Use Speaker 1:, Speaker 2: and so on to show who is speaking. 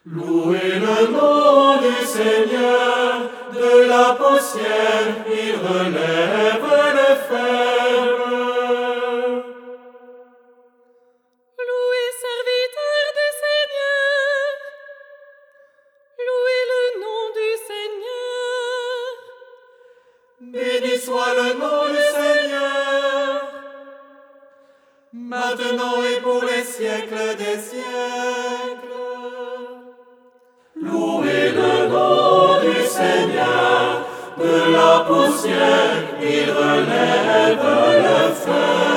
Speaker 1: Louez le nom du Seigneur, de la poussière il relève le faible.
Speaker 2: Louez, serviteur du Seigneur, louez le nom du Seigneur.
Speaker 1: Béni soit le nom du Seigneur, maintenant et pour les siècles des siècles. Louez le nom du Seigneur, de la poussière il relève le feu.